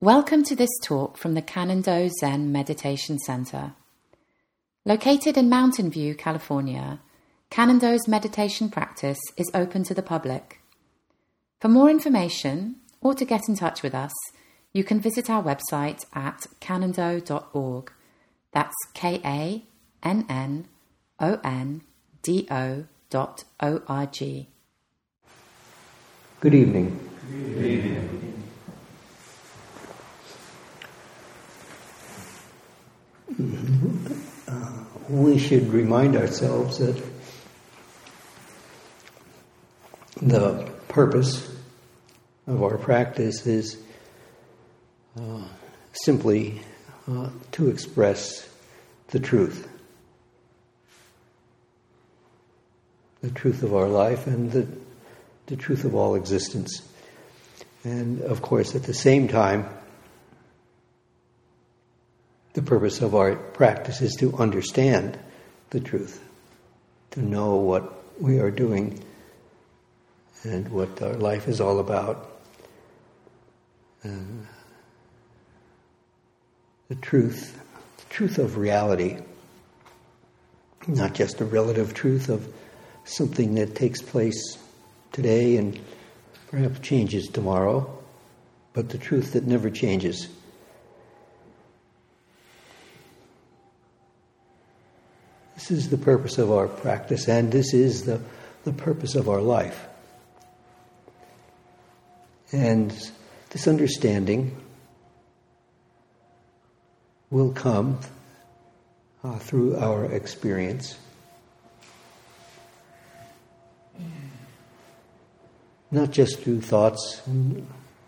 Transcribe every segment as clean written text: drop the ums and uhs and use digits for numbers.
Welcome to this talk from the Cannon-Do Zen Meditation Center. Located in Mountain View, California, Cannon-Do's meditation practice is open to the public. For more information or to get in touch with us, you can visit our website at cannondo.org. That's KANNONDO.org. Good evening. Good evening. We should remind ourselves that the purpose of our practice is simply to express the truth of our life and the truth of all existence. And of course, at the same time, the purpose of our practice is to understand the truth, to know what we are doing and what our life is all about. And the truth of reality, not just a relative truth of something that takes place today and perhaps changes tomorrow, but the truth that never changes. This is the purpose of our practice, and this is the purpose of our life. And this understanding will come through our experience. Not just through thoughts and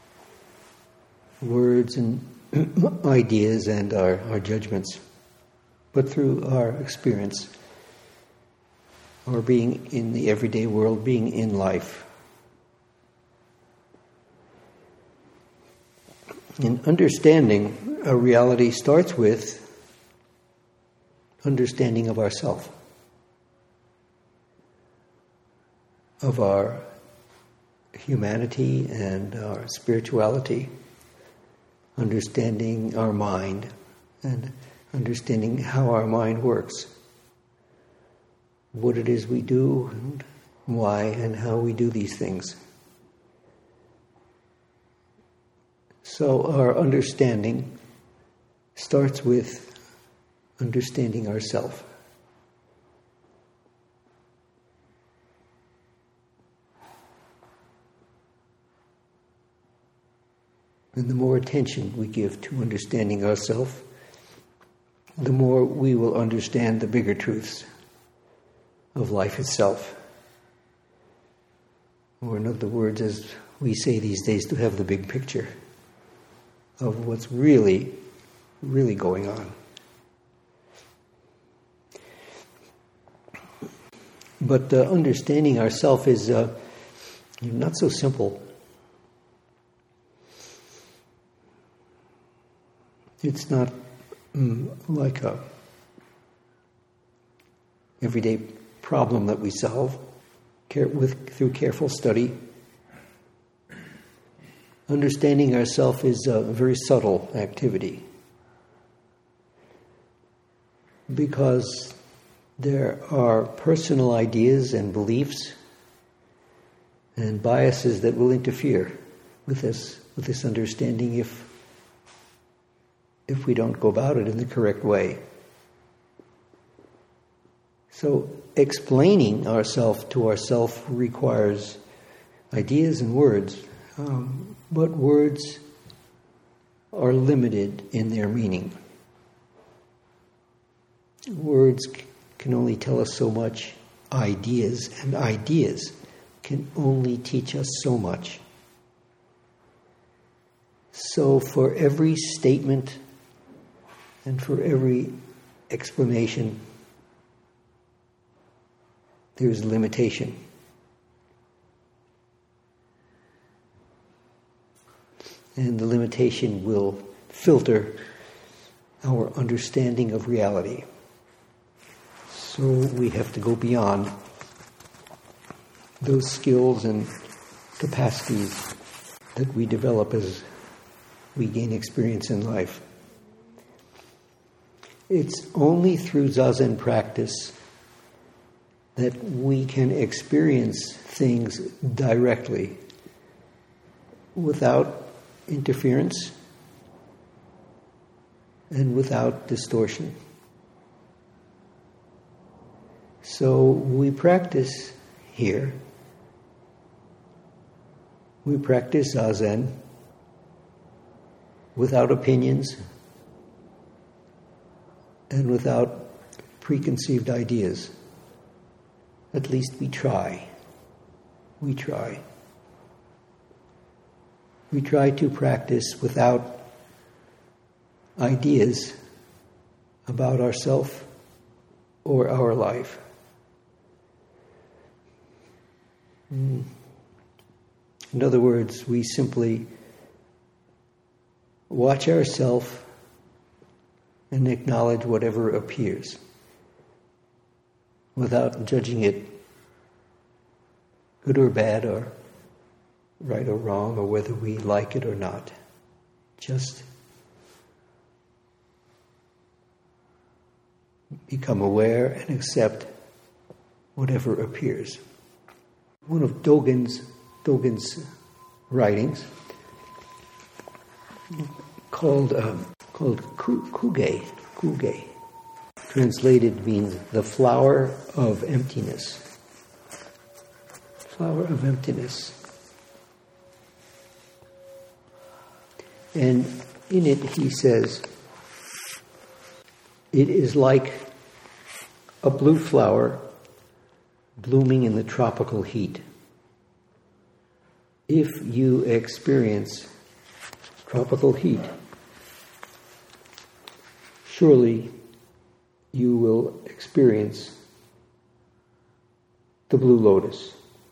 words and ideas and our judgments, but through our experience, our being in the everyday world, being in life. And understanding a reality starts with understanding of ourself, of our humanity and our spirituality, understanding our mind and understanding how our mind works, what it is we do, and why and how we do these things. So our understanding starts with understanding ourselves. And the more attention we give to understanding ourselves, the more we will understand the bigger truths of life itself. Or in other words, as we say these days, to have the big picture of what's really, really going on. But understanding ourselves is not so simple. It's not like a everyday problem that we solve through careful study. Understanding ourselves is a very subtle activity because there are personal ideas and beliefs and biases that will interfere with this understanding if we don't go about it in the correct way. So explaining ourselves to ourselves requires ideas and words, but words are limited in their meaning. Words can only tell us so much, ideas can only teach us so much. So for every statement and for every explanation, there's limitation. And the limitation will filter our understanding of reality. So we have to go beyond those skills and capacities that we develop as we gain experience in life. It's only through Zazen practice that we can experience things directly without interference and without distortion. So we practice here. We practice Zazen without opinions and without preconceived ideas. At least we try. We try. We try to practice without ideas about ourself or our life. In other words, we simply watch ourselves and acknowledge whatever appears without judging it good or bad or right or wrong or whether we like it or not. Just become aware and accept whatever appears. One of Dogen's writings called Kuge, translated means the flower of emptiness. Flower of emptiness. And in it he says, it is like a blue flower blooming in the tropical heat. If you experience tropical heat, surely you will experience the blue lotus.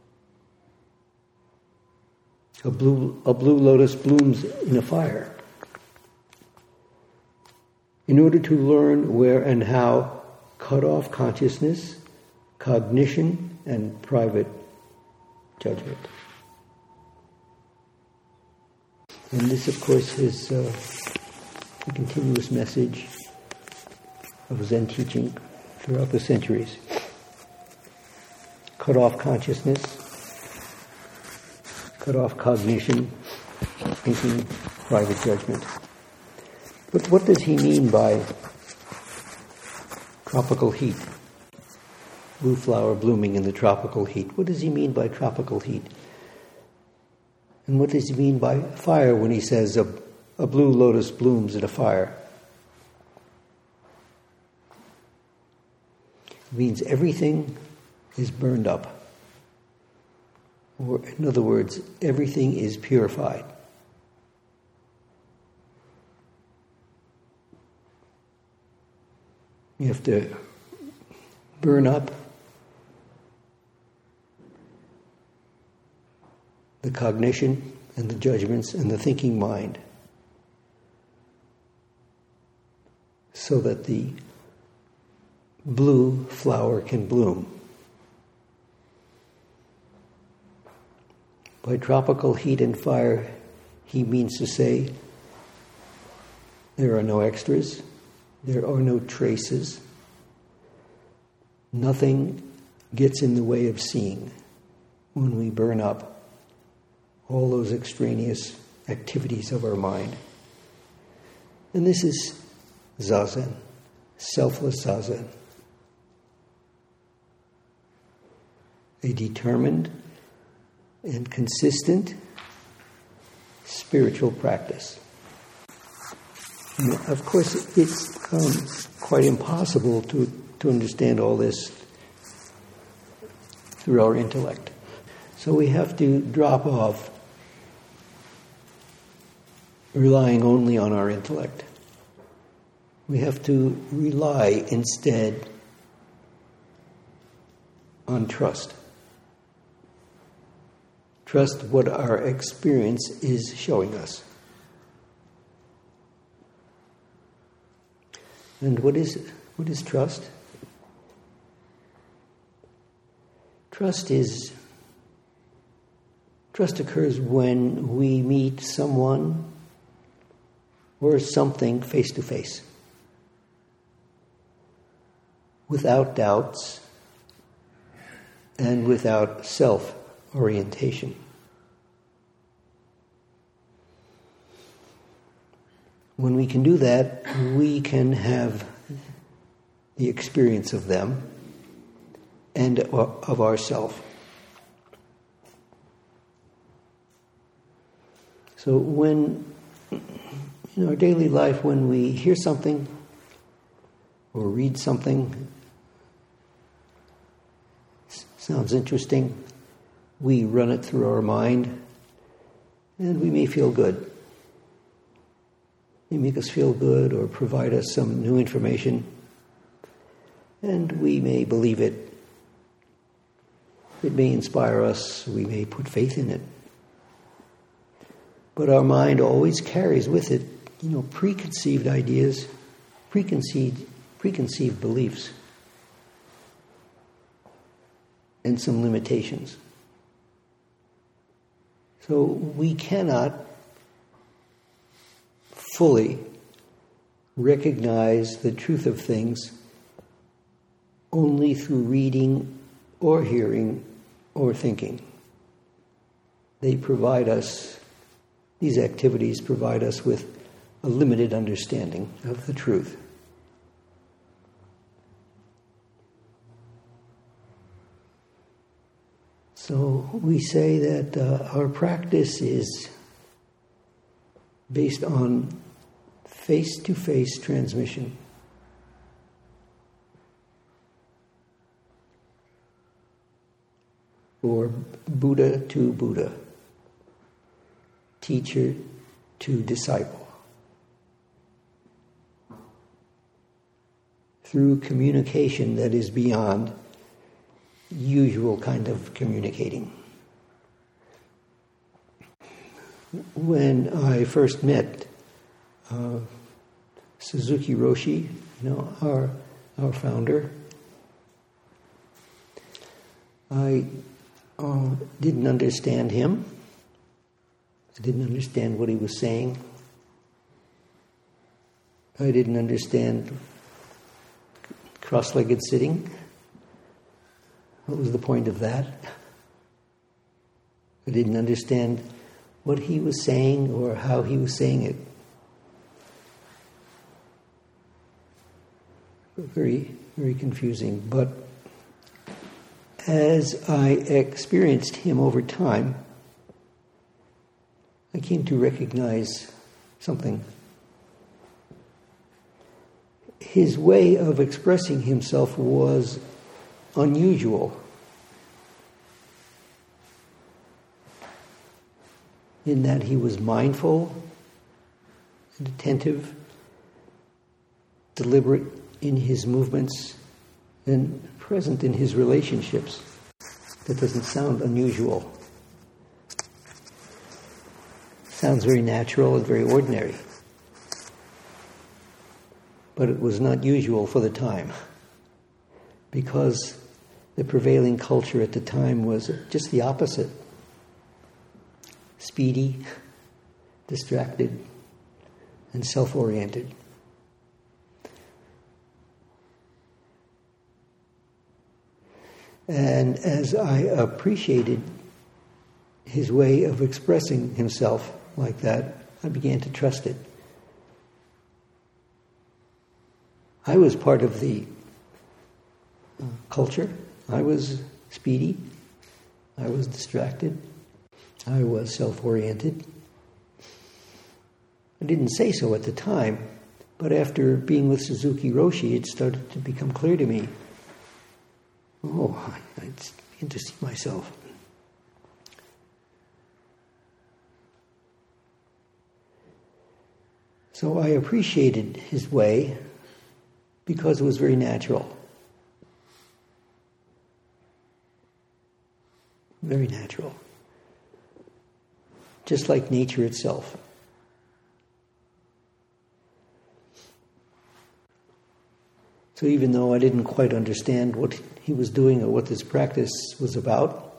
A blue lotus blooms in a fire. In order to learn where and how cut off consciousness, cognition, and private judgment. And this, of course, is a continuous message of Zen teaching throughout the centuries. Cut off consciousness, cut off cognition, thinking, private judgment. But what does he mean by tropical heat? Blue flower blooming in the tropical heat. What does he mean by tropical heat? And what does he mean by fire when he says a blue lotus blooms in a fire? It means everything is burned up. Or, in other words, everything is purified. You have to burn up the cognition and the judgments and the thinking mind so that the blue flower can bloom. By tropical heat and fire, he means to say there are no extras, there are no traces, nothing gets in the way of seeing when we burn up all those extraneous activities of our mind. And this is Zazen, selfless Zazen. A determined and consistent spiritual practice. And of course, it's quite impossible to understand all this through our intellect. So we have to drop off relying only on our intellect. We have to rely instead on trust. Trust what our experience is showing us. And what is trust? Trust occurs when we meet someone or something face to face, without doubts and without self-orientation. When we can do that, we can have the experience of them and of ourself. So when, in our daily life, when we hear something or read something, sounds interesting, we run it through our mind, and we may feel good. They make us feel good or provide us some new information, and we may believe it. It may inspire us. We may put faith in it. But our mind always carries with it, preconceived ideas, preconceived beliefs, and some limitations. So we cannot fully recognize the truth of things only through reading or hearing or thinking. These activities provide us with a limited understanding of the truth. So we say that our practice is based on face-to-face transmission. Or Buddha to Buddha, teacher to disciple. Through communication that is beyond usual kind of communicating. When I first met Suzuki Roshi, our founder, I didn't understand him. I didn't understand what he was saying. I didn't understand cross-legged sitting. What was the point of that? I didn't understand what he was saying or how he was saying it. Very, very confusing. But as I experienced him over time, I came to recognize something. His way of expressing himself was unusual. In that he was mindful and attentive, deliberate in his movements, and present in his relationships. That doesn't sound unusual. Sounds very natural and very ordinary. But it was not usual for the time, because the prevailing culture at the time was just the opposite. Speedy, distracted, and self-oriented. And as I appreciated his way of expressing himself like that, I began to trust it. I was part of the culture. I was speedy. I was distracted. I was self-oriented. I didn't say so at the time, but after being with Suzuki Roshi, it started to become clear to me. Oh, I begin to see myself. So I appreciated his way because it was very natural. Very natural. Just like nature itself. So even though I didn't quite understand what he was doing or what this practice was about,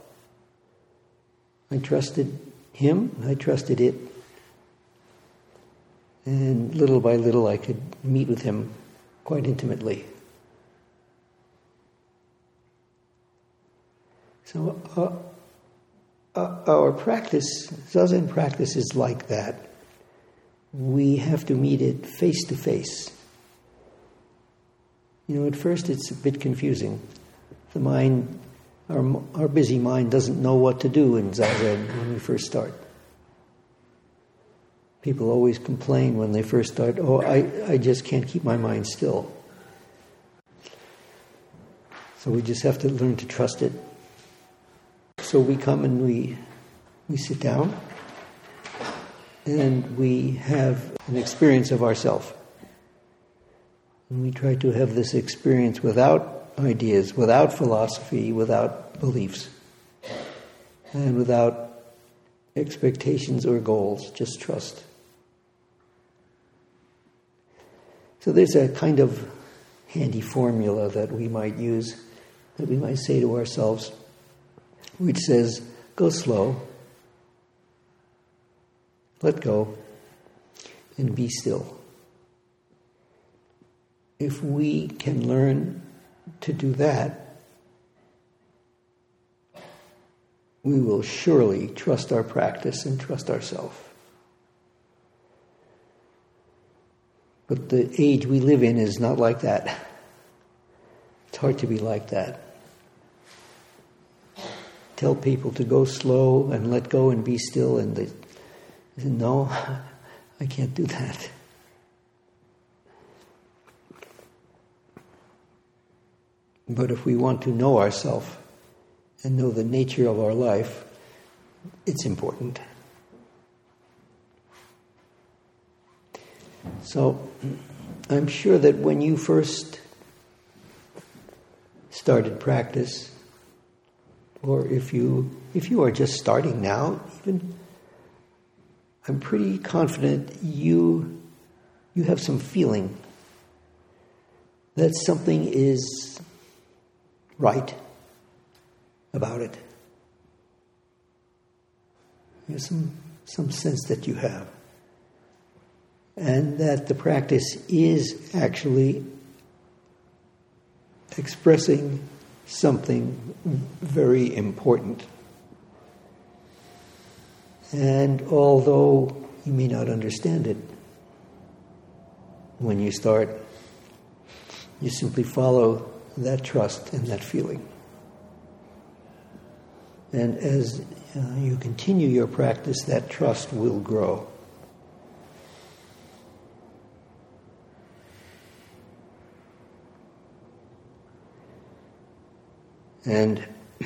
I trusted him, I trusted it. And little by little I could meet with him quite intimately. So our practice, Zazen practice, is like that. We have to meet it face to face. At first it's a bit confusing. The mind, our busy mind, doesn't know what to do in Zazen when we first start. People always complain when they first start, I just can't keep my mind still. So we just have to learn to trust it. So we come and we sit down and we have an experience of ourself. And we try to have this experience without ideas, without philosophy, without beliefs, and without expectations or goals, just trust. So there's a kind of handy formula that we might use, that we might say to ourselves, which says, go slow, let go, and be still. If we can learn to do that, we will surely trust our practice and trust ourselves. But the age we live in is not like that. It's hard to be like that. Tell people to go slow and let go and be still, and they say, no, I can't do that. But if we want to know ourselves and know the nature of our life, it's important. So I'm sure that when you first started practice, or if you are just starting now, even, I'm pretty confident you have some feeling that something is right about it. There's some sense that you have. And that the practice is actually expressing something very important. And although you may not understand it, when you start, you simply follow that trust and that feeling. And as you continue your practice, that trust will grow. And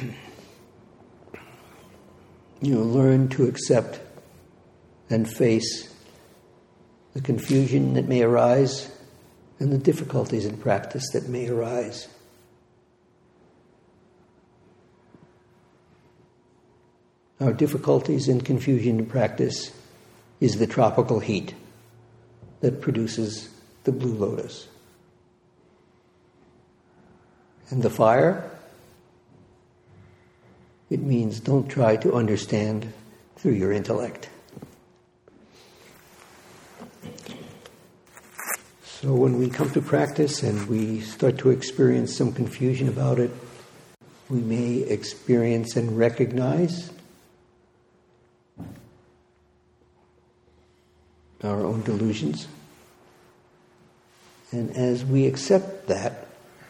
learn to accept and face the confusion that may arise and the difficulties in practice that may arise. Our difficulties and confusion in practice is the tropical heat that produces the blue lotus. And the fire, it means don't try to understand through your intellect. So when we come to practice and we start to experience some confusion about it, we may experience and recognize our own delusions. And as we accept that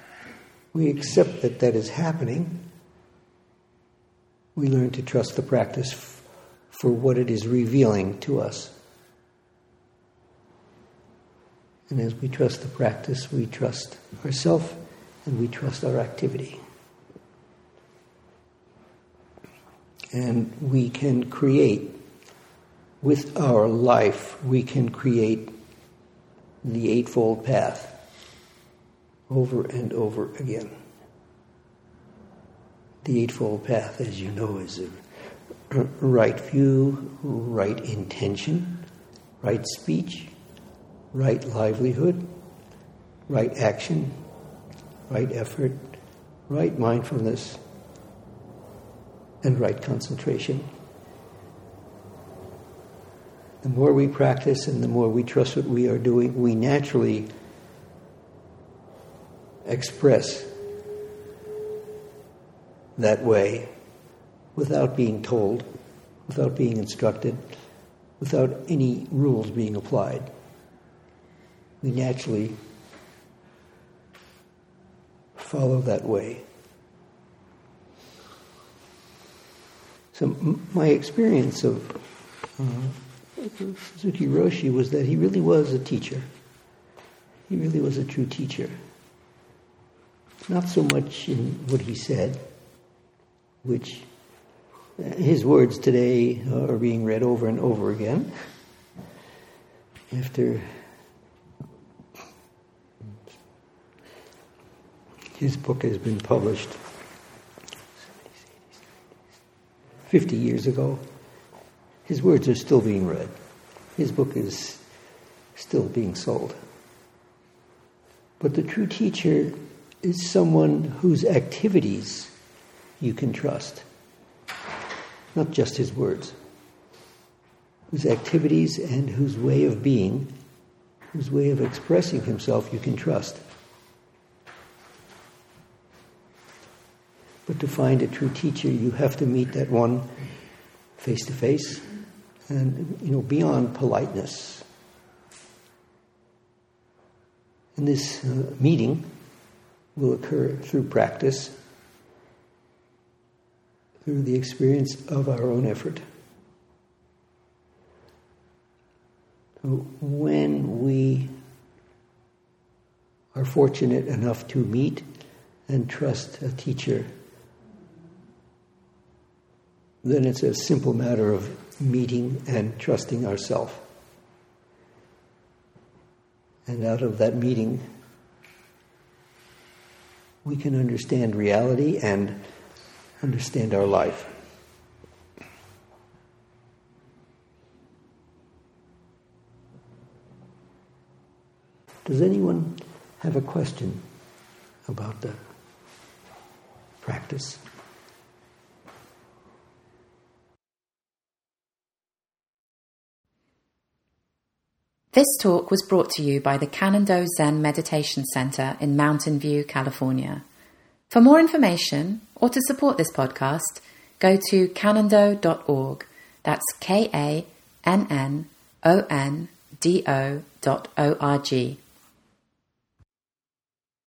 that is happening, we learn to trust the practice for what it is revealing to us. And as we trust the practice, we trust ourselves and we trust our activity. And we can create, with our life, we can create the Eightfold Path over and over again. The Eightfold Path, as you know, is a right view, right intention, right speech, right livelihood, right action, right effort, right mindfulness, and right concentration. The more we practice and the more we trust what we are doing, we naturally express that way without being told, without being instructed, without any rules being applied. We naturally follow that way. So my experience of Suzuki Roshi was that he really was a teacher. He really was a true teacher. Not so much in what he said, which his words today are being read over and over again. After his book has been published 50 years ago, his words are still being read. His book is still being sold. But the true teacher is someone whose activities you can trust. Not just his words. Whose activities and whose way of being, whose way of expressing himself you can trust. But to find a true teacher, you have to meet that one face to face and, beyond politeness. And this meeting will occur through practice, through the experience of our own effort. So when we are fortunate enough to meet and trust a teacher, then it's a simple matter of meeting and trusting ourselves. And out of that meeting, we can understand reality and understand our life. Does anyone have a question about the practice? This talk was brought to you by the Kannon-Do Zen Meditation Center in Mountain View, California. For more information or to support this podcast, go to kannondo.org. That's KANNONDO.org.